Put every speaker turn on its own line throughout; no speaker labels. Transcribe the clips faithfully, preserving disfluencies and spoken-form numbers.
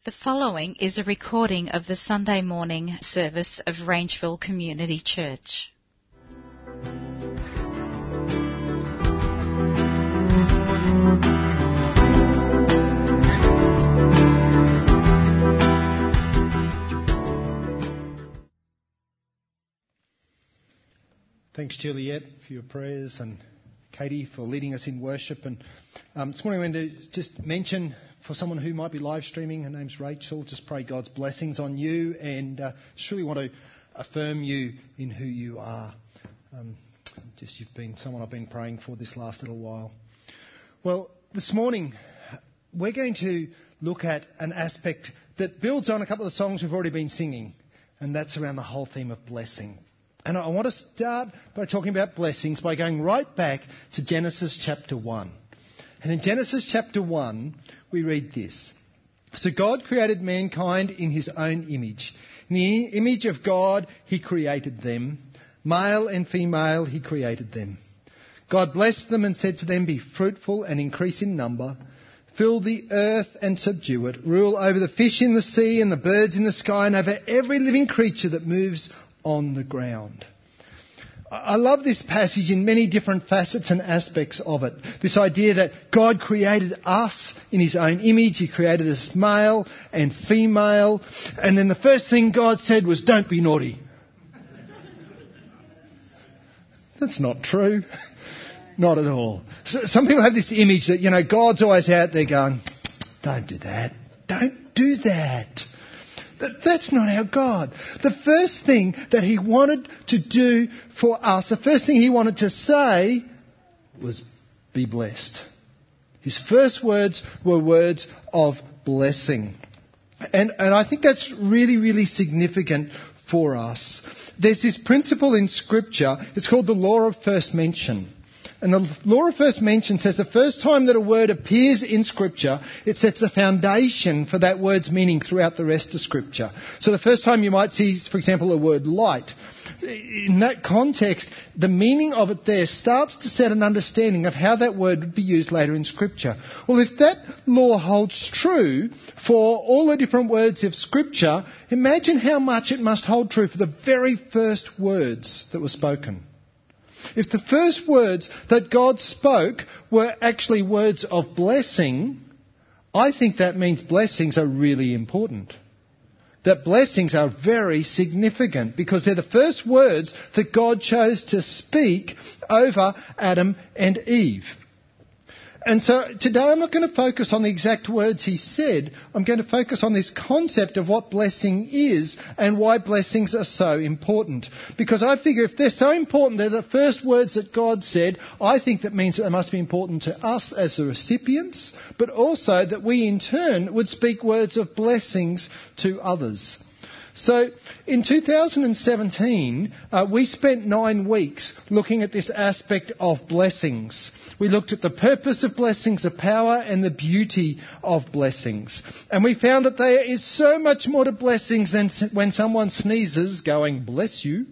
The following is a recording of the Sunday morning service of Rangeville Community Church.
Thanks, Juliet, for your prayers, and Katie for leading us in worship. And um, this morning I want to just mention for someone who might be live streaming, her name's Rachel, just pray God's blessings on you, and uh, just really want to affirm you in who you are. Um, just you've been someone I've been praying for this last little while. Well, this morning we're going to look at an aspect that builds on a couple of songs we've already been singing, and that's around the whole theme of blessing. And I want to start by talking about blessings by going right back to Genesis chapter one. And in Genesis chapter one, we read this. So God created mankind in his own image. In the image of God, he created them. Male and female, he created them. God blessed them and said to them, be fruitful and increase in number. Fill the earth and subdue it. Rule over the fish in the sea and the birds in the sky and over every living creature that moves on the ground. I love this passage in many different facets and aspects of it. This idea that God created us in his own image. He created us male and female. And then the first thing God said was, don't be naughty. That's not true. Not at all. So some people have this image that, you know, God's always out there going, don't do that. Don't do that. That's not our God. The first thing that he wanted to do for us, the first thing he wanted to say was be blessed. His first words were words of blessing. And, and I think that's really, really significant for us. There's this principle in Scripture, it's called the law of first mention. And the law of first mention says the first time that a word appears in Scripture, it sets a foundation for that word's meaning throughout the rest of Scripture. So the first time you might see, for example, a word light, in that context, the meaning of it there starts to set an understanding of how that word would be used later in Scripture. Well, if that law holds true for all the different words of Scripture, imagine how much it must hold true for the very first words that were spoken. If the first words that God spoke were actually words of blessing, I think that means blessings are really important. That blessings are very significant because they're the first words that God chose to speak over Adam and Eve. And so today I'm not going to focus on the exact words he said. I'm going to focus on this concept of what blessing is and why blessings are so important. Because I figure if they're so important, they're the first words that God said, I think that means that they must be important to us as the recipients, but also that we in turn would speak words of blessings to others. So in two thousand seventeen, uh, we spent nine weeks looking at this aspect of blessings. We looked at the purpose of blessings, the power and the beauty of blessings. And we found that there is so much more to blessings than when someone sneezes going, bless you.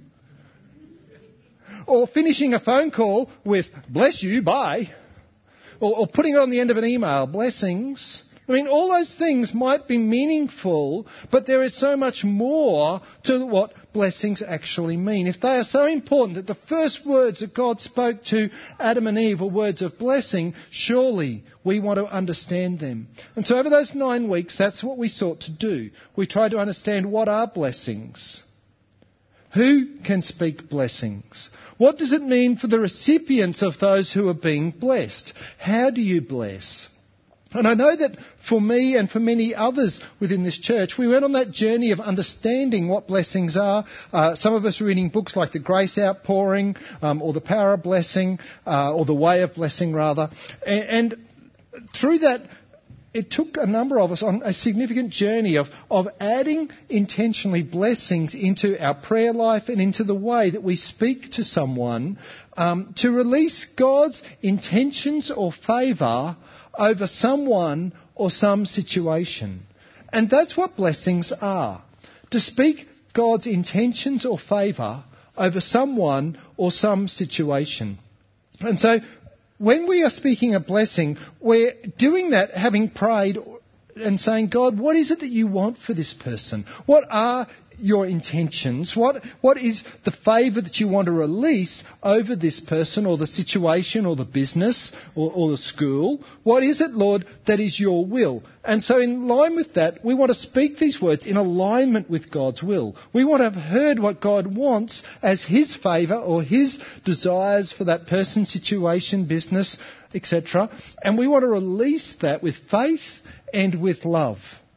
Or finishing a phone call with, bless you, bye. Or, or putting it on the end of an email, blessings. I mean, all those things might be meaningful, but there is so much more to what blessings actually mean. If they are so important that the first words that God spoke to Adam and Eve were words of blessing, surely we want to understand them. And so over those nine weeks, that's what we sought to do. We tried to understand what are blessings. Who can speak blessings? What does it mean for the recipients of those who are being blessed? How do you bless? And I know that for me and for many others within this church, we went on that journey of understanding what blessings are. Uh, some of us are reading books like The Grace Outpouring, um, or The Power of Blessing, uh, or The Way of Blessing, rather. And, and through that, it took a number of us on a significant journey of, of adding intentionally blessings into our prayer life and into the way that we speak to someone, um, to release God's intentions or favour over someone or some situation. And that's what blessings are. To speak God's intentions or favour over someone or some situation. And so when we are speaking a blessing, we're doing that having prayed and saying, God, what is it that you want for this person? What are your intentions? What What is the favour that you want to release over this person or the situation or the business or, or the school? What is it, Lord, that is your will? And so in line with that, we want to speak these words in alignment with God's will. We want to have heard what God wants as his favour or his desires for that person, situation, business, et cetera. And we want to release that with faith and with love.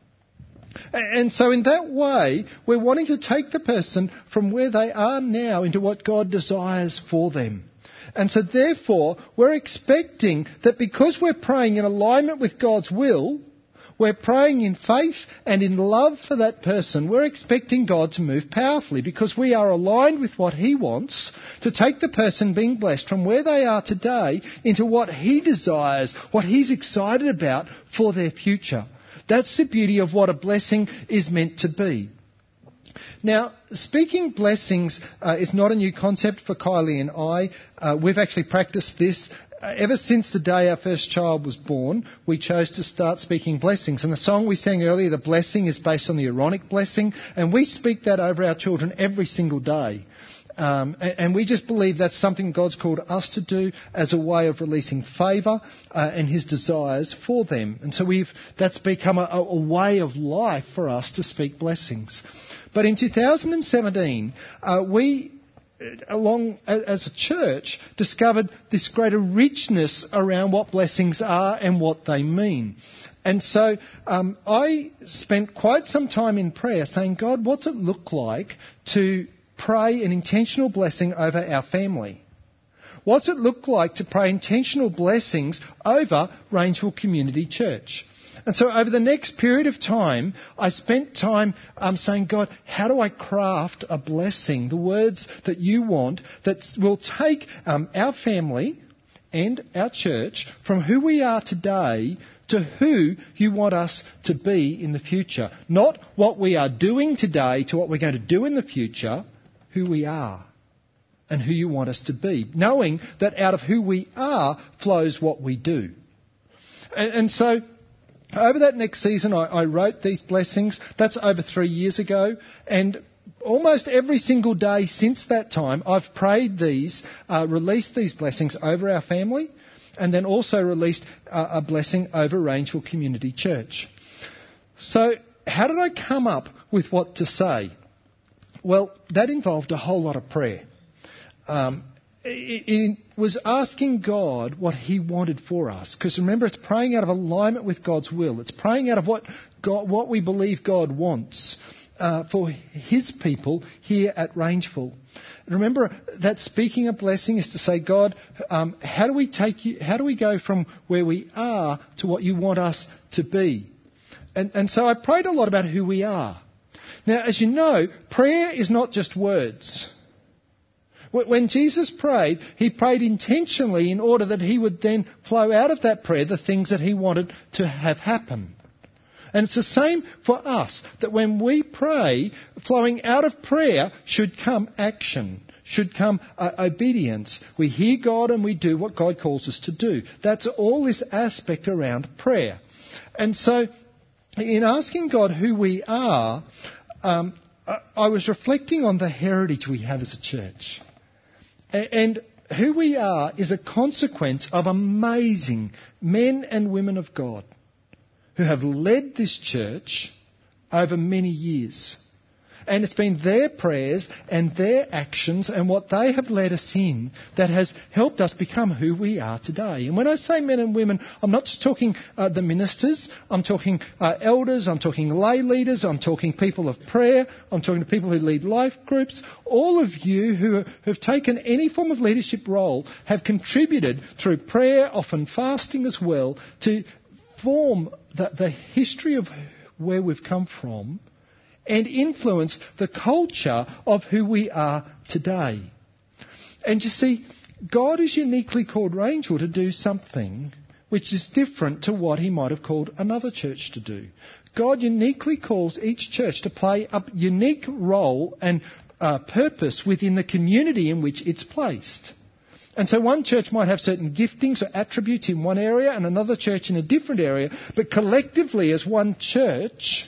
And so in that way, we're wanting to take the person from where they are now into what God desires for them. And so therefore, we're expecting that because we're praying in alignment with God's will, we're praying in faith and in love for that person, we're expecting God to move powerfully because we are aligned with what he wants to take the person being blessed from where they are today into what he desires, what he's excited about for their future. That's the beauty of what a blessing is meant to be. Now, speaking blessings uh, is not a new concept for Kylie and I. Uh, we've actually practiced this. Uh, ever since the day our first child was born, we chose to start speaking blessings. And the song we sang earlier, The Blessing, is based on the Aaronic blessing. And we speak that over our children every single day. Um, and, and we just believe that's something God's called us to do as a way of releasing favour uh, and his desires for them. And so we've that's become a, a way of life for us to speak blessings. But in two thousand seventeen, uh, we, along as a church, discovered this greater richness around what blessings are and what they mean. And so um, I spent quite some time in prayer saying, God, what's it look like to pray an intentional blessing over our family? What's it look like to pray intentional blessings over Rangeville Community Church? And so over the next period of time, I spent time um, saying, God, how do I craft a blessing, the words that you want, that will take um, our family and our church from who we are today to who you want us to be in the future. Not what we are doing today to what we're going to do in the future, who we are and who you want us to be, knowing that out of who we are flows what we do. And, and so over that next season, I, I wrote these blessings. That's over three years ago. And almost every single day since that time, I've prayed these, uh, released these blessings over our family, and then also released uh, a blessing over Rangeville Community Church. So how did I come up with what to say? Well, that involved a whole lot of prayer. Um, it, it was asking God what he wanted for us. Because remember, it's praying out of alignment with God's will. It's praying out of what God, what we believe God wants uh, for his people here at Rangeville. Remember that speaking a blessing is to say, God, um, how do we take you? How do we go from where we are to what you want us to be? And, and so I prayed a lot about who we are. Now, as you know, prayer is not just words. When Jesus prayed, he prayed intentionally in order that he would then flow out of that prayer the things that he wanted to have happen. And it's the same for us, that when we pray, flowing out of prayer should come action, should come uh, obedience. We hear God and we do what God calls us to do. That's all this aspect around prayer. And so, in asking God who we are, um, I, I was reflecting on the heritage we have as a church. A- and who we are is a consequence of amazing men and women of God who have led this church over many years. And it's been their prayers and their actions and what they have led us in that has helped us become who we are today. And when I say men and women, I'm not just talking uh, the ministers. I'm talking uh, elders. I'm talking lay leaders. I'm talking people of prayer. I'm talking to people who lead life groups. All of you who have taken any form of leadership role have contributed through prayer, often fasting as well, to form the, the history of where we've come from and influence the culture of who we are today. And you see, God has uniquely called Rangeville to do something which is different to what he might have called another church to do. God uniquely calls each church to play a unique role and uh, purpose within the community in which it's placed. And so one church might have certain giftings or attributes in one area and another church in a different area, but collectively as one church,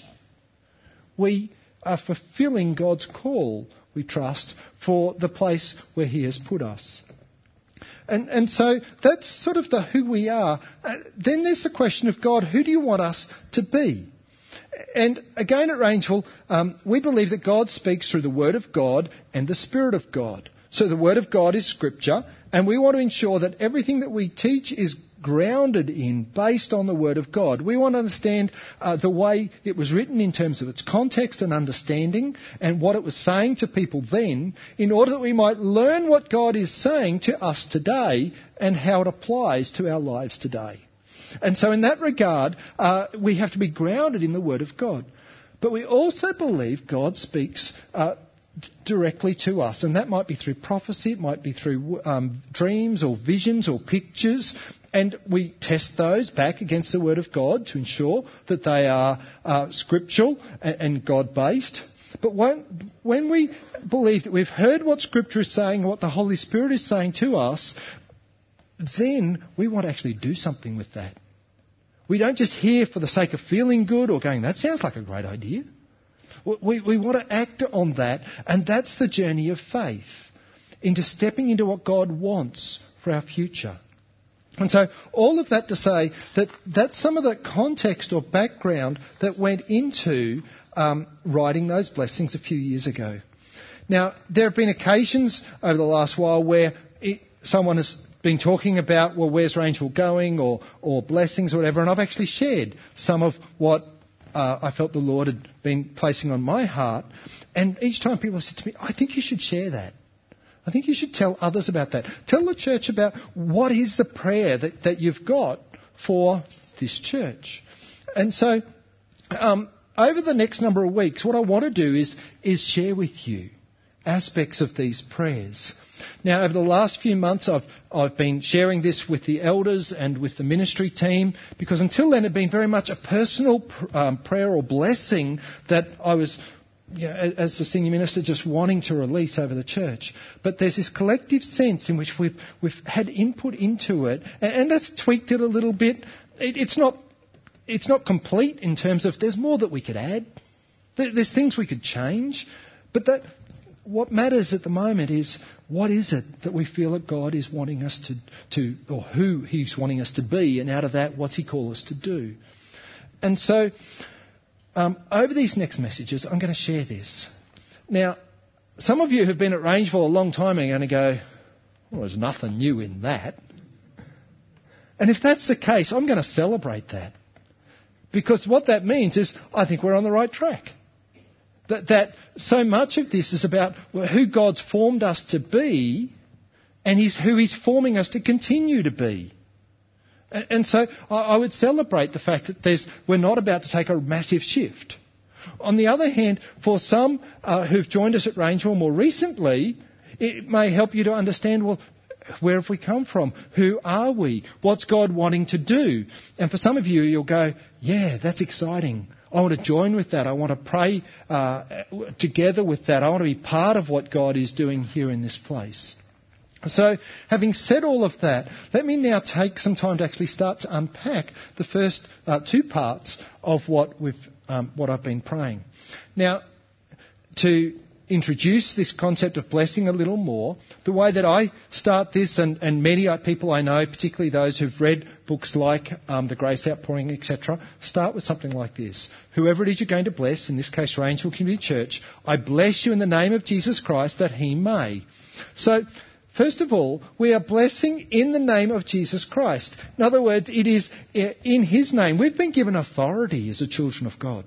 we are fulfilling God's call, we trust, for the place where he has put us. And, and so that's sort of the who we are. Uh, then there's the question of God, who do you want us to be? And again at Rangeville, um, we believe that God speaks through the Word of God and the Spirit of God. So the Word of God is Scripture, and we want to ensure that everything that we teach is grounded in, based on the Word of God. We want to understand uh, the way it was written in terms of its context and understanding and what it was saying to people then, in order that we might learn what God is saying to us today and how it applies to our lives today. And so in that regard, uh, we have to be grounded in the Word of God. But we also believe God speaks uh, directly to us, and that might be through prophecy, it might be through um, dreams or visions or pictures, and we test those back against the Word of God to ensure that they are uh, scriptural and, and God-based. But when, when we believe that we've heard what Scripture is saying, what the Holy Spirit is saying to us, then we want to actually do something with that. We don't just hear for the sake of feeling good or going, that sounds like a great idea. We, we want to act on that, and that's the journey of faith, into stepping into what God wants for our future. And so all of that to say that that's some of the context or background that went into um, writing those blessings a few years ago. Now, there have been occasions over the last while where it, someone has been talking about, well, where's Rangeville going, or, or blessings or whatever, and I've actually shared some of what Uh, I felt the Lord had been placing on my heart. And each time people said to me, I think you should share that. I think you should tell others about that. Tell the church about what is the prayer that, that you've got for this church. And so um, over the next number of weeks, what I want to do is, is share with you aspects of these prayers. Now, over the last few months, I've, I've been sharing this with the elders and with the ministry team, because until then it had been very much a personal um, prayer or blessing that I was, you know, as the senior minister, just wanting to release over the church. But there's this collective sense in which we've, we've had input into it, and, and that's tweaked it a little bit. It, it's not, it's not complete in terms of there's more that we could add. There, there's things we could change, but that... What matters at the moment is, what is it that we feel that God is wanting us to, to, or who he's wanting us to be, and out of that, what's he call us to do? And so, um, over these next messages, I'm going to share this. Now, some of you who've been at Rangeville a long time are going to go, well, there's nothing new in that. And if that's the case, I'm going to celebrate that. Because what that means is, I think we're on the right track. That, that so much of this is about who God's formed us to be, and he's, who he's forming us to continue to be. And, and so I, I would celebrate the fact that there's, we're not about to take a massive shift. On the other hand, for some uh, who've joined us at Rangeville more recently, it may help you to understand, well, where have we come from? Who are we? What's God wanting to do? And for some of you, you'll go, yeah, that's exciting. I want to join with that. I want to pray uh, together with that. I want to be part of what God is doing here in this place. So, having said all of that, let me now take some time to actually start to unpack the first uh, two parts of what we've, um, what I've been praying. Now, to introduce this concept of blessing a little more, the way that I start this, and, and many people I know, particularly those who've read books like um, The Grace Outpouring, et cetera, start with something like this. Whoever it is you're going to bless, in this case Rangeville Community Church, I bless you in the name of Jesus Christ that he may. So, first of all, we are blessing in the name of Jesus Christ. In other words, it is in his name. We've been given authority as the children of God.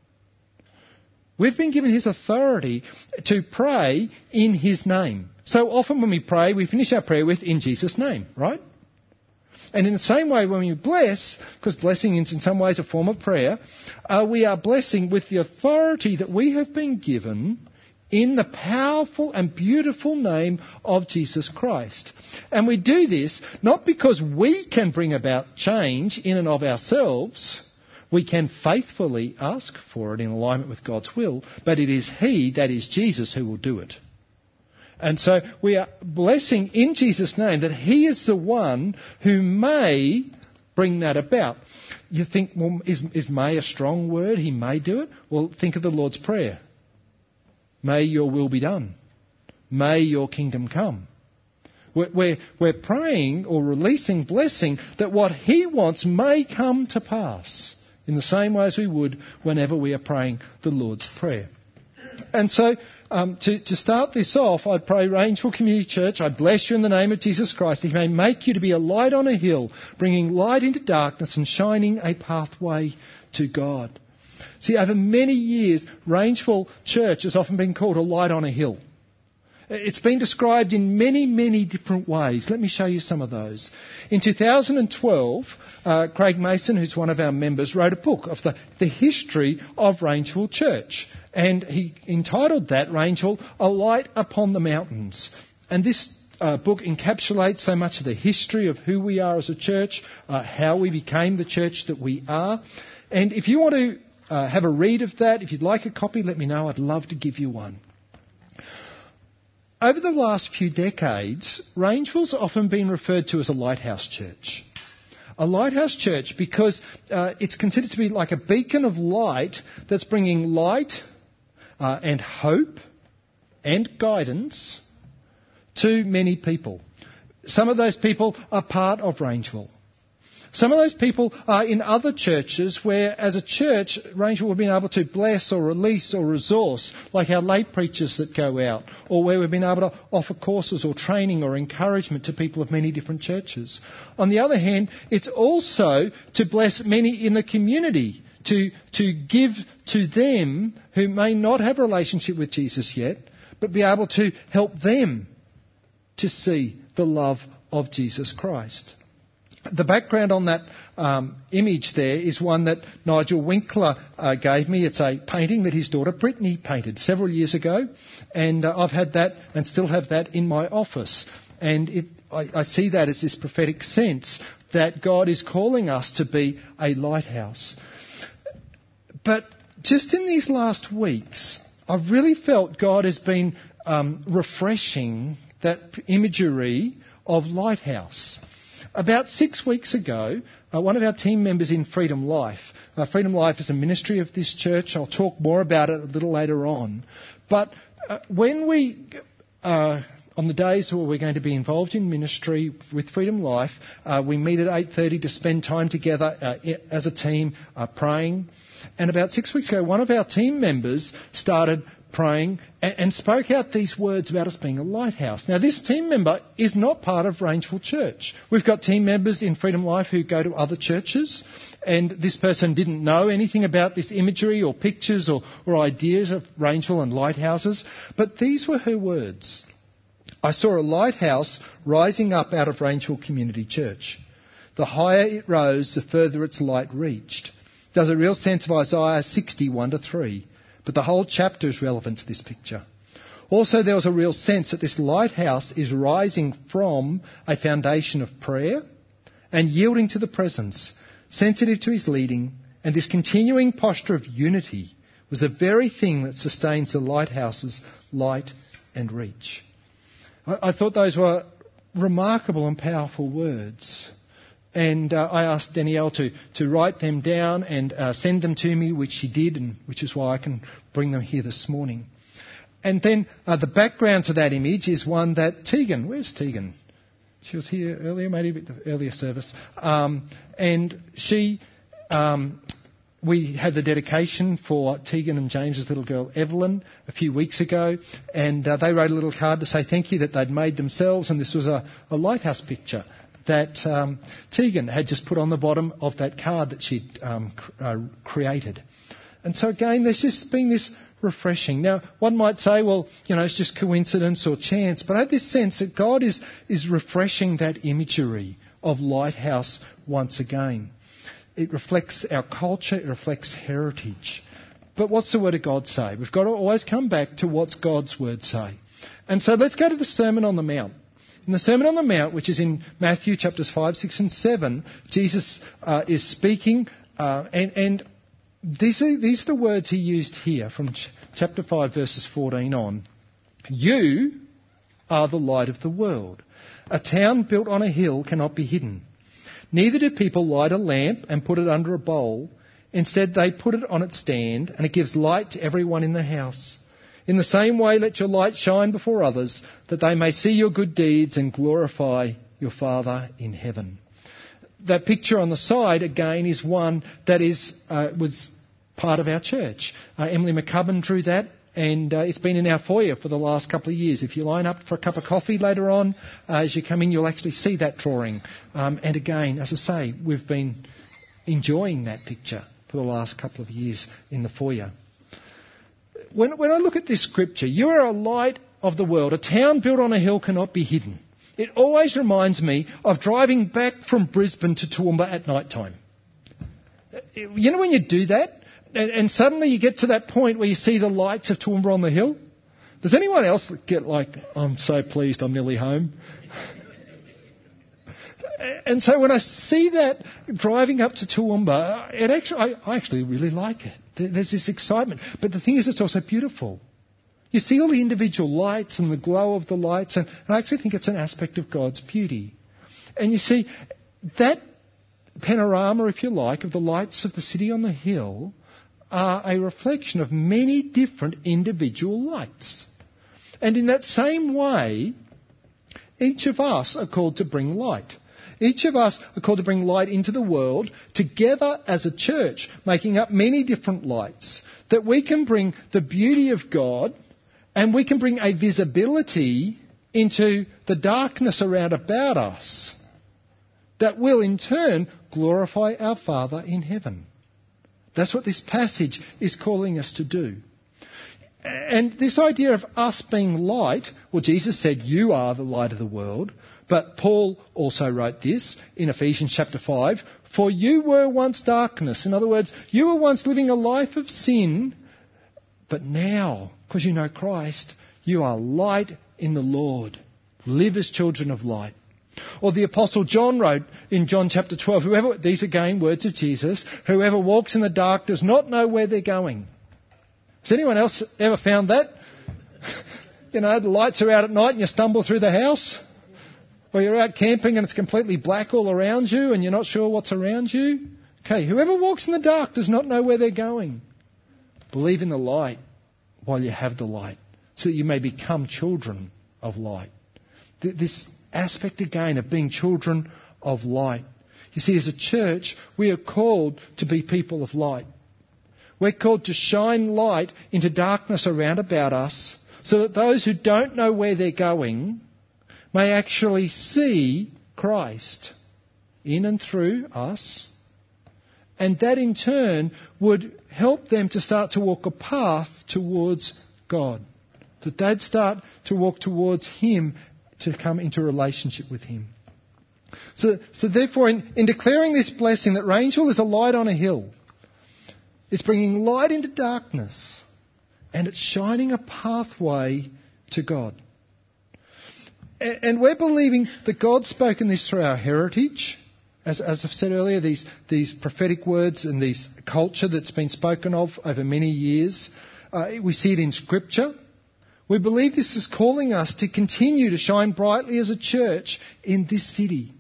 We've been given his authority to pray in his name. So often when we pray, we finish our prayer with, in Jesus' name, right? And in the same way, when we bless, because blessing is in some ways a form of prayer, uh, we are blessing with the authority that we have been given in the powerful and beautiful name of Jesus Christ. And we do this not because we can bring about change in and of ourselves. We can faithfully ask for it in alignment with God's will, but it is he, that is Jesus, who will do it. And so we are blessing in Jesus' name that he is the one who may bring that about. You think, well, is, is may a strong word? He may do it. Well, think of the Lord's Prayer. May your will be done. May your kingdom come. We're, we're, we're praying or releasing blessing that what he wants may come to pass in the same way as we would whenever we are praying the Lord's Prayer. And so, um, to, to start this off, I pray, Rangeville Community Church, I bless you in the name of Jesus Christ. He may make you to be a light on a hill, bringing light into darkness and shining a pathway to God. See, over many years, Rangeville Church has often been called a light on a hill. It's been described in many, many different ways. Let me show you some of those. In two thousand twelve, uh, Craig Mason, who's one of our members, wrote a book of the, the history of Rangeville Church. And he entitled that, Rangeville, A Light Upon the Mountains. And this uh, book encapsulates so much of the history of who we are as a church, uh, how we became the church that we are. And if you want to uh, have a read of that, if you'd like a copy, let me know. I'd love to give you one. Over the last few decades, Rangeville's often been referred to as a lighthouse church. A lighthouse church because uh, it's considered to be like a beacon of light that's bringing light uh, and hope and guidance to many people. Some of those people are part of Rangeville. Some of those people are in other churches where, as a church, Rangeville have been able to bless or release or resource, like our lay preachers that go out, or where we've been able to offer courses or training or encouragement to people of many different churches. On the other hand, it's also to bless many in the community, to, to give to them who may not have a relationship with Jesus yet, but be able to help them to see the love of Jesus Christ. The background on that um, image there is one that Nigel Winkler uh, gave me. It's a painting that his daughter Brittany painted several years ago, and uh, I've had that and still have that in my office. And it, I, I see that as this prophetic sense that God is calling us to be a lighthouse. But just in these last weeks, I've really felt God has been um, refreshing that imagery of lighthouse. About six weeks ago, uh, one of our team members in Freedom Life, uh, Freedom Life is a ministry of this church. I'll talk more about it a little later on. But uh, when we, uh, on the days where we're going to be involved in ministry with Freedom Life, uh, we meet at eight thirty to spend time together uh, as a team uh, praying. And about six weeks ago, one of our team members started praying and, and spoke out these words about us being a lighthouse. Now, this team member is not part of Rangeville Church. We've got team members in Freedom Life who go to other churches, and this person didn't know anything about this imagery or pictures or, or ideas of Rangeville and lighthouses, but these were her words. I saw a lighthouse rising up out of Rangeville Community Church. The higher it rose, the further its light reached. There's a real sense of Isaiah sixty, one to three. But the whole chapter is relevant to this picture. Also, there was a real sense that this lighthouse is rising from a foundation of prayer and yielding to the presence, sensitive to his leading, and this continuing posture of unity was the very thing that sustains the lighthouse's light and reach. I, I thought those were remarkable and powerful words. And uh, I asked Danielle to, to write them down and uh, send them to me, which she did, and which is why I can bring them here this morning. And then uh, the background to that image is one that Tegan, where's Tegan? She was here earlier, maybe a bit earlier service. Um, and she, um, we had the dedication for Tegan and James's little girl Evelyn a few weeks ago, and uh, they wrote a little card to say thank you that they'd made themselves, and this was a, a lighthouse picture that um, Tegan had just put on the bottom of that card that she'd um, cr- uh, created. And so again, there's just been this refreshing. Now, one might say, well, you know, it's just coincidence or chance, but I have this sense that God is, is refreshing that imagery of lighthouse once again. It reflects our culture, it reflects heritage. But what's the Word of God say? We've got to always come back to what's God's Word say. And so let's go to the Sermon on the Mount. In the Sermon on the Mount, which is in Matthew chapters five, six and seven, Jesus uh, is speaking, uh, and, and these, are, these are the words he used here from ch- chapter five, verses fourteen on. You are the light of the world. A town built on a hill cannot be hidden. Neither do people light a lamp and put it under a bowl. Instead, they put it on its stand, and it gives light to everyone in the house. In the same way, let your light shine before others, that they may see your good deeds and glorify your Father in heaven. That picture on the side, again, is one that is uh, was part of our church. Uh, Emily McCubbin drew that, and uh, it's been in our foyer for the last couple of years. If you line up for a cup of coffee later on, uh, as you come in, you'll actually see that drawing. Um, and again, as I say, we've been enjoying that picture for the last couple of years in the foyer. When, when I look at this scripture, you are a light of the world. A town built on a hill cannot be hidden. It always reminds me of driving back from Brisbane to Toowoomba at night time. You know when you do that, and, and suddenly you get to that point where you see the lights of Toowoomba on the hill? Does anyone else get like, I'm so pleased I'm nearly home? And so when I see that driving up to Toowoomba, it actually, I, I actually really like it. There's this excitement. But the thing is, it's also beautiful. You see all the individual lights and the glow of the lights, and, and I actually think it's an aspect of God's beauty. And you see, that panorama, if you like, of the lights of the city on the hill are a reflection of many different individual lights. And in that same way, each of us are called to bring light. Each of us are called to bring light into the world together as a church, making up many different lights, that we can bring the beauty of God and we can bring a visibility into the darkness around about us that will in turn glorify our Father in heaven. That's what this passage is calling us to do. And this idea of us being light, well, Jesus said, you are the light of the world. But Paul also wrote this in Ephesians chapter five, for you were once darkness. In other words, you were once living a life of sin, but now, because you know Christ, you are light in the Lord. Live as children of light. Or the Apostle John wrote in John chapter twelve, whoever, these again words of Jesus, whoever walks in the dark does not know where they're going. Has anyone else ever found that? You know, the lights are out at night and you stumble through the house. Or you're out camping and it's completely black all around you and you're not sure what's around you. Okay, whoever walks in the dark does not know where they're going. Believe in the light while you have the light, so that you may become children of light. This aspect again of being children of light. You see, as a church, we are called to be people of light. We're called to shine light into darkness around about us, so that those who don't know where they're going may actually see Christ in and through us, and that in turn would help them to start to walk a path towards God, that they'd start to walk towards Him, to come into a relationship with Him. So, so therefore, in, in declaring this blessing that Rangeville is a light on a hill, it's bringing light into darkness, and it's shining a pathway to God. And we're believing that God's spoken this through our heritage. As, as I've said earlier, these, these prophetic words and this culture that's been spoken of over many years. Uh, we see it in Scripture. We believe this is calling us to continue to shine brightly as a church in this city.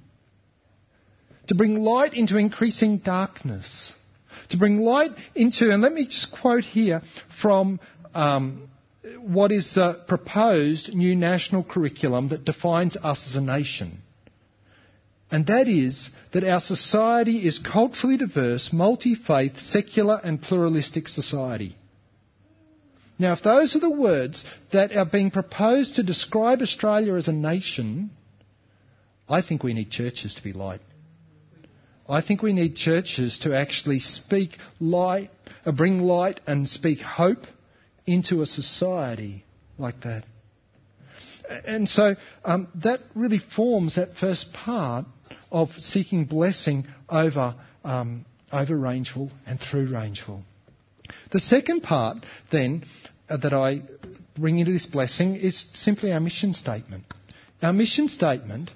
To bring light into increasing darkness. To bring light into, and let me just quote here from Um, what is the proposed new national curriculum that defines us as a nation. And that is that our society is culturally diverse, multi-faith, secular and pluralistic society. Now, if those are the words that are being proposed to describe Australia as a nation, I think we need churches to be light. I think we need churches to actually speak light, uh, bring light and speak hope into a society like that. And so um, that really forms that first part of seeking blessing over, um, over Rangeville and through Rangeville. The second part then uh, that I bring into this blessing is simply our mission statement. Our mission statement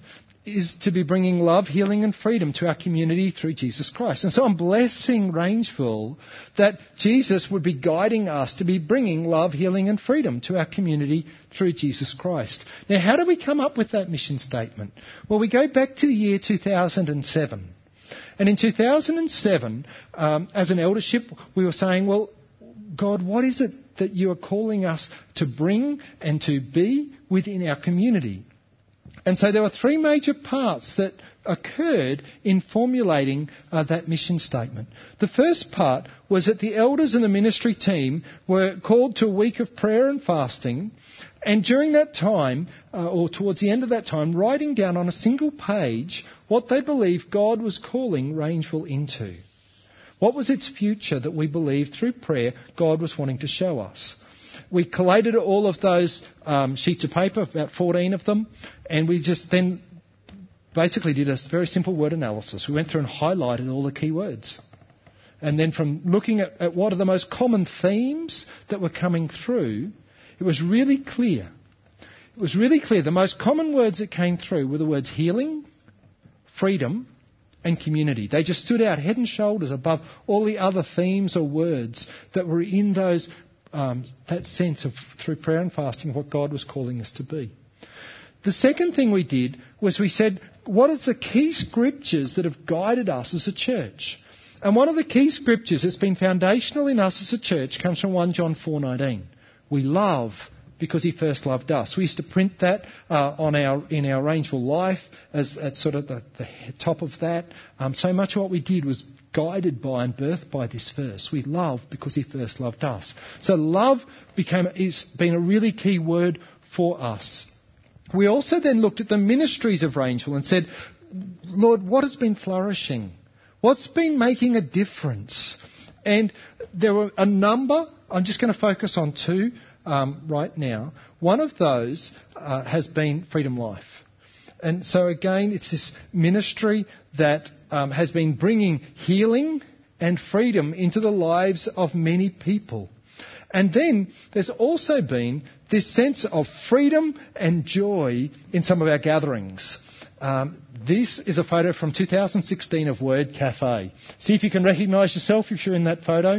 is to be bringing love, healing and freedom to our community through Jesus Christ. And so I'm blessing Rangeville that Jesus would be guiding us to be bringing love, healing and freedom to our community through Jesus Christ. Now, how do we come up with that mission statement? Well, we go back to the year two thousand seven. And in two thousand seven, um, as an eldership, we were saying, well, God, what is it that you are calling us to bring and to be within our community? And so there were three major parts that occurred in formulating uh, that mission statement. The first part was that the elders and the ministry team were called to a week of prayer and fasting, and during that time, uh, or towards the end of that time, writing down on a single page what they believed God was calling Rangeville into. What was its future that we believed through prayer God was wanting to show us? We collated all of those um, sheets of paper, about fourteen of them, and we just then basically did a very simple word analysis. We went through and highlighted all the key words. And then from looking at, at what are the most common themes that were coming through, it was really clear. It was really clear. The most common words that came through were the words healing, freedom, and community. They just stood out head and shoulders above all the other themes or words that were in those Um, that sense of, through prayer and fasting, what God was calling us to be. The second thing we did was we said, what are the key scriptures that have guided us as a church? And one of the key scriptures that's been foundational in us as a church comes from First John four nineteen. We love because he first loved us. We used to print that uh, on our in our Rangeville Life as at sort of the, the top of that. Um, so much of what we did was guided by and birthed by this verse. We love because he first loved us. So love became is been a really key word for us. We also then looked at the ministries of Rangeville and said, Lord, what has been flourishing? What's been making a difference? And there were a number. I'm just going to focus on two um, right now. One of those uh, has been Freedom Life. And so again, it's this ministry that um, has been bringing healing and freedom into the lives of many people. And then there's also been this sense of freedom and joy in some of our gatherings. Um, this is a photo from two thousand sixteen of Word Cafe. See if you can recognise yourself if you're in that photo.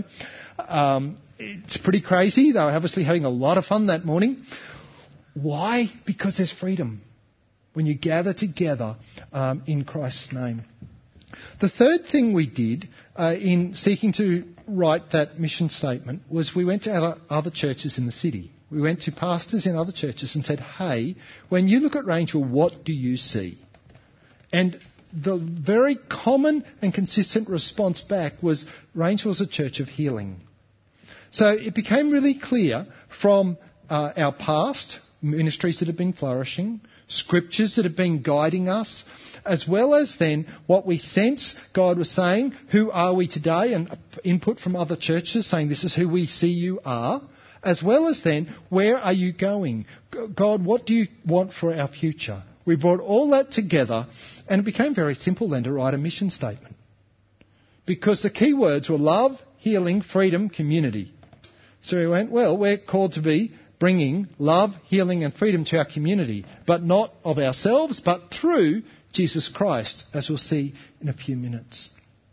Um, it's pretty crazy. They were obviously having a lot of fun that morning. Why? Because there's freedom when you gather together um, in Christ's name. The third thing we did uh, in seeking to write that mission statement was we went to other, other churches in the city. We went to pastors in other churches and said, hey, when you look at Rangeville, what do you see? And the very common and consistent response back was Rangeville's a church of healing. So it became really clear from uh, our past, ministries that have been flourishing, scriptures that have been guiding us, as well as then what we sense God was saying, who are we today, and input from other churches saying this is who we see you are, as well as then where are you going? God, what do you want for our future? We brought all that together and it became very simple then to write a mission statement. Because the key words were love, healing, freedom, community. So we went, well, we're called to be bringing love, healing and freedom to our community, but not of ourselves, but through Jesus Christ, as we'll see in a few minutes.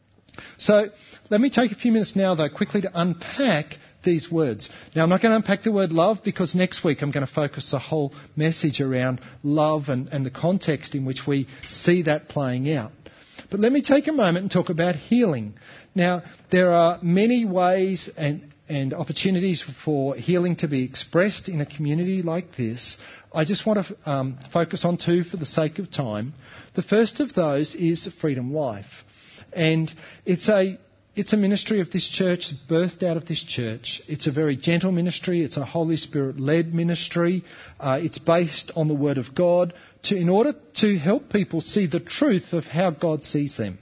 So let me take a few minutes now, though, quickly to unpack these words. Now, I'm not going to unpack the word love because next week I'm going to focus the whole message around love and, and the context in which we see that playing out. But let me take a moment and talk about healing. Now, there are many ways and and opportunities for healing to be expressed in a community like this. I just want to um, focus on two for the sake of time. The first of those is Freedom Life. And it's a it's a ministry of this church, birthed out of this church. It's a very gentle ministry. It's a Holy Spirit-led ministry. Uh, it's based on the Word of God to, in order to help people see the truth of how God sees them,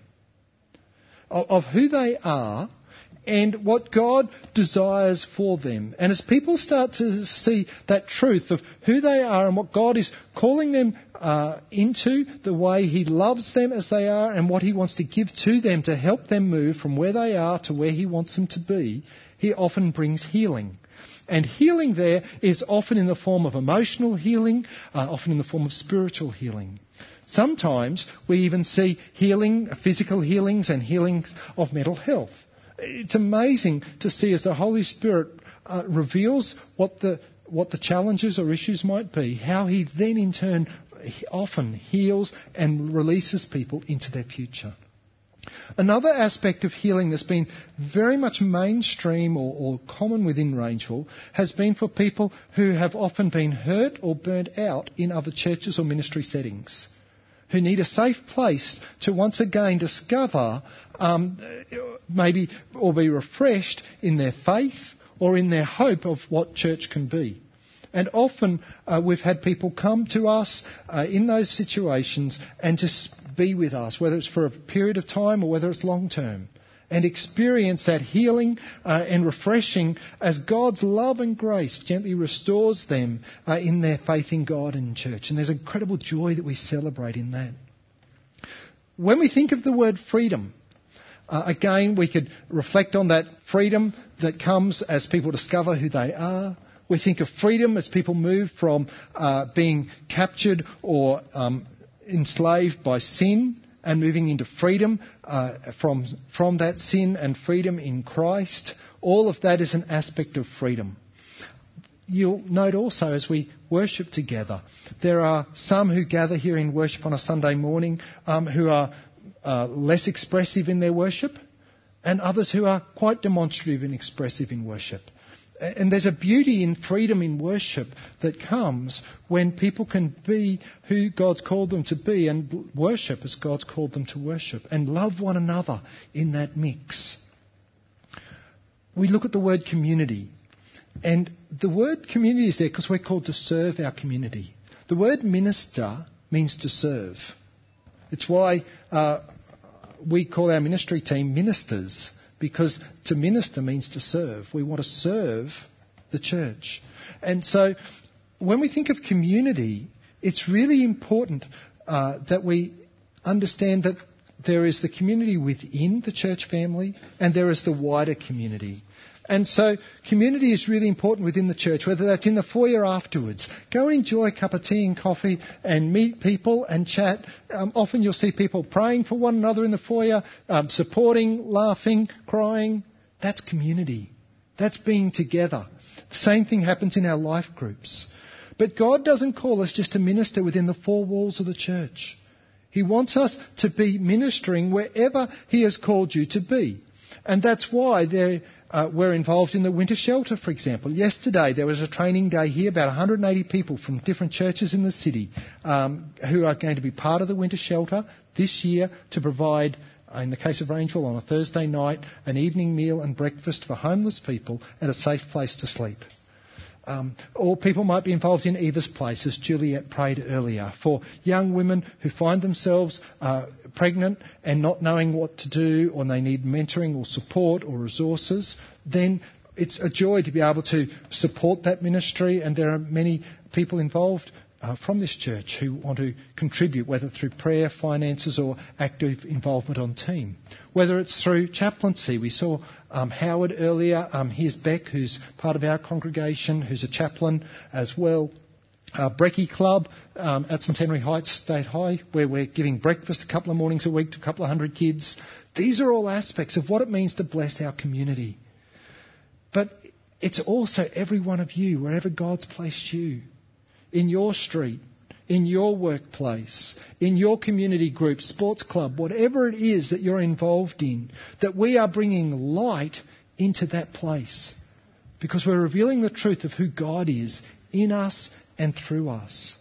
of, of who they are, and what God desires for them. And as people start to see that truth of who they are and what God is calling them uh, into, the way He loves them as they are and what He wants to give to them to help them move from where they are to where He wants them to be, He often brings healing. And healing there is often in the form of emotional healing, uh, often in the form of spiritual healing. Sometimes we even see healing, physical healings and healings of mental health. It's amazing to see as the Holy Spirit uh, reveals what the what the challenges or issues might be, how he then in turn often heals and releases people into their future. Another aspect of healing that's been very much mainstream or, or common within Rangeville has been for people who have often been hurt or burnt out in other churches or ministry settings, who need a safe place to once again discover um, maybe or be refreshed in their faith or in their hope of what church can be. And often uh, we've had people come to us uh, in those situations and just be with us, whether it's for a period of time or whether it's long term, and experience that healing uh, and refreshing as God's love and grace gently restores them uh, in their faith in God and church. And there's incredible joy that we celebrate in that. When we think of the word freedom, uh, again, we could reflect on that freedom that comes as people discover who they are. We think of freedom as people move from uh, being captured or um, enslaved by sin and moving into freedom uh, from, from that sin and freedom in Christ. All of that is an aspect of freedom. You'll note also as we worship together, there are some who gather here in worship on a Sunday morning um, who are uh, less expressive in their worship, and others who are quite demonstrative and expressive in worship. And there's a beauty in freedom in worship that comes when people can be who God's called them to be and worship as God's called them to worship and love one another in that mix. We look at the word community, and the word community is there because we're called to serve our community. The word minister means to serve. It's why uh, we call our ministry team ministers, because to minister means to serve. We want to serve the church. And so when we think of community, it's really important uh, that we understand that there is the community within the church family and there is the wider community. And so community is really important within the church, whether that's in the foyer afterwards. Go and enjoy a cup of tea and coffee and meet people and chat. Um, often you'll see people praying for one another in the foyer, um, supporting, laughing, crying. That's community. That's being together. The same thing happens in our life groups. But God doesn't call us just to minister within the four walls of the church. He wants us to be ministering wherever He has called you to be. And that's why there... Uh, we're involved in the winter shelter, for example. Yesterday there was a training day here, about one hundred eighty people from different churches in the city um, who are going to be part of the winter shelter this year to provide, in the case of Rangeville, on a Thursday night, an evening meal and breakfast for homeless people at a safe place to sleep. Um, or people might be involved in Eva's Place, as Juliet prayed earlier, for young women who find themselves uh, pregnant and not knowing what to do, or they need mentoring or support or resources. Then it's a joy to be able to support that ministry, and there are many people involved uh, from this church who want to contribute, whether through prayer, finances or active involvement on team. Whether it's through chaplaincy. We saw um, Howard earlier. Um, here's Beck, who's part of our congregation, who's a chaplain as well. Uh, Brekkie Club um, at Centenary Heights State High, where we're giving breakfast a couple of mornings a week to a couple of hundred kids. These are all aspects of what it means to bless our community. But it's also every one of you, wherever God's placed you, in your street, in your workplace, in your community group, sports club, whatever it is that you're involved in, that we are bringing light into that place because we're revealing the truth of who God is in us and through us.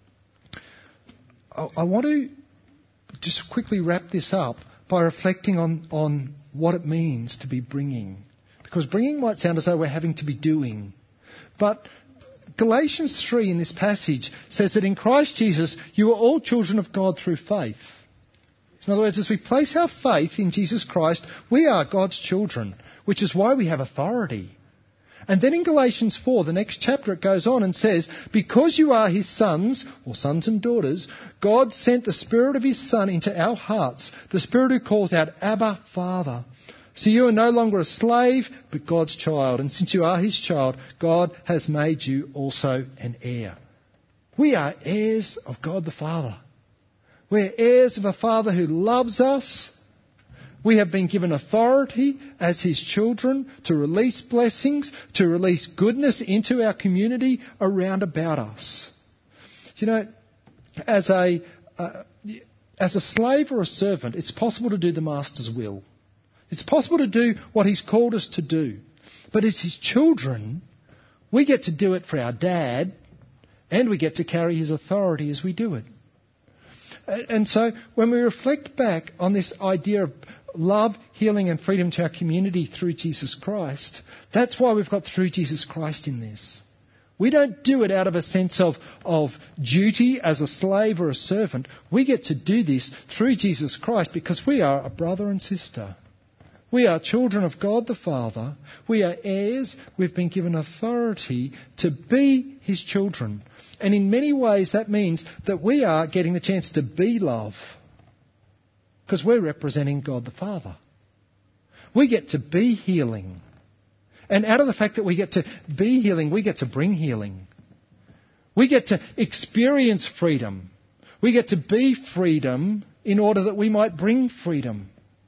I want to just quickly wrap this up by reflecting on, on what it means to be bringing. Because bringing might sound as though we're having to be doing. But Galatians three in this passage says that in Christ Jesus you are all children of God through faith. In other words, as we place our faith in Jesus Christ, we are God's children, which is why we have authority. And then in Galatians four, the next chapter, it goes on and says, because you are His sons, or sons and daughters, God sent the Spirit of His Son into our hearts, the Spirit who calls out, Abba, Father. So you are no longer a slave, but God's child. And since you are His child, God has made you also an heir. We are heirs of God the Father. We're heirs of a Father who loves us. We have been given authority as His children to release blessings, to release goodness into our community around about us. You know, as a, uh, as a slave or a servant, it's possible to do the Master's will. It's possible to do what He's called us to do. But as His children, we get to do it for our dad, and we get to carry His authority as we do it. And so when we reflect back on this idea of love, healing and freedom to our community through Jesus Christ, that's why we've got through Jesus Christ in this. We don't do it out of a sense of, of duty as a slave or a servant. We get to do this through Jesus Christ because we are a brother and sister. We are children of God the Father. We are heirs. We've been given authority to be His children. And in many ways that means that we are getting the chance to be love because we're representing God the Father. We get to be healing. And out of the fact that we get to be healing, we get to bring healing. We get to experience freedom. We get to be freedom in order that we might bring freedom.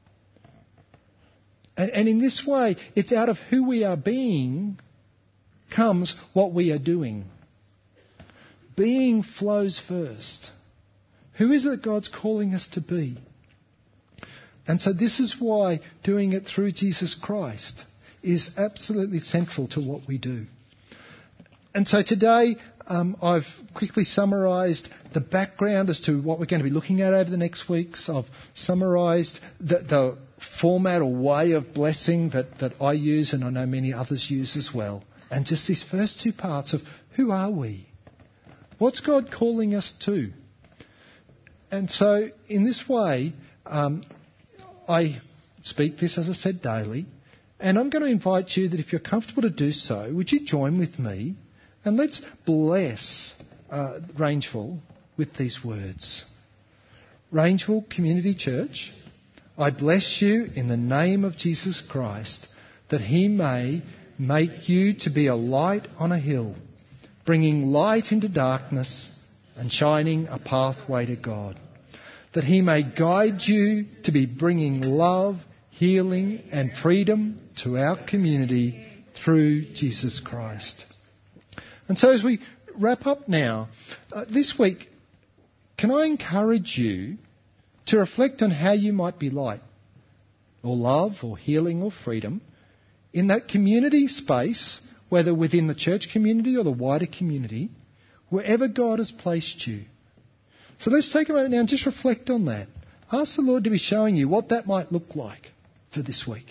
And, and in this way, it's out of who we are being comes what we are doing. Being flows first. Who is it that God's calling us to be? And so this is why doing it through Jesus Christ is absolutely central to what we do. And so today um, I've quickly summarised the background as to what we're going to be looking at over the next weeks. I've summarised the, the format or way of blessing that, that I use and I know many others use as well. And just these first two parts of who are we? What's God calling us to? And so in this way, um, I speak this, as I said, daily. And I'm going to invite you that if you're comfortable to do so, would you join with me? And let's bless uh, Rangeville with these words. Rangeville Community Church, I bless you in the name of Jesus Christ, that He may make you to be a light on a hill, bringing light into darkness and shining a pathway to God. That He may guide you to be bringing love, healing and freedom to our community through Jesus Christ. And so as we wrap up now, uh, this week, can I encourage you to reflect on how you might be light or love or healing or freedom in that community space, whether within the church community or the wider community, wherever God has placed you. So let's take a moment now and just reflect on that. Ask the Lord to be showing you what that might look like for this week.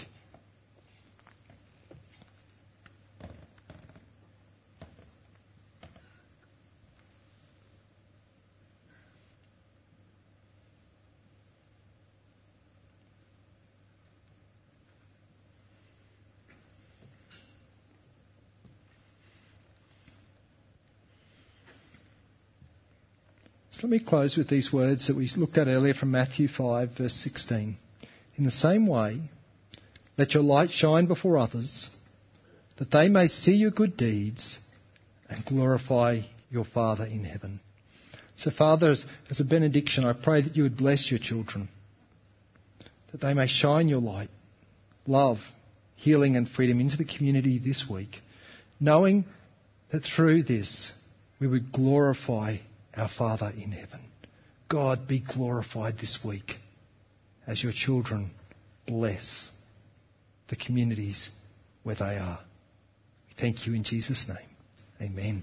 So let me close with these words that we looked at earlier from Matthew five, verse sixteen. In the same way, let your light shine before others, that they may see your good deeds and glorify your Father in heaven. So, Father, as, as a benediction, I pray that you would bless your children, that they may shine your light, love, healing and freedom into the community this week, knowing that through this we would glorify our Father in heaven. God, be glorified this week as your children bless the communities where they are. We thank you in Jesus' name. Amen.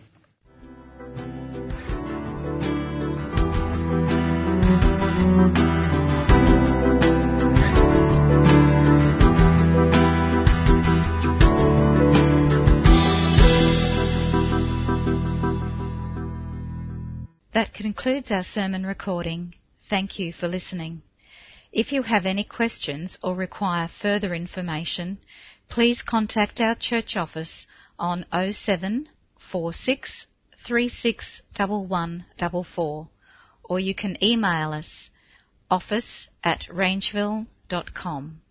That concludes our sermon recording. Thank you for listening. If you have any questions or require further information, please contact our church office on oh seven four six three six one one four four, or you can email us office at rangeville dot com.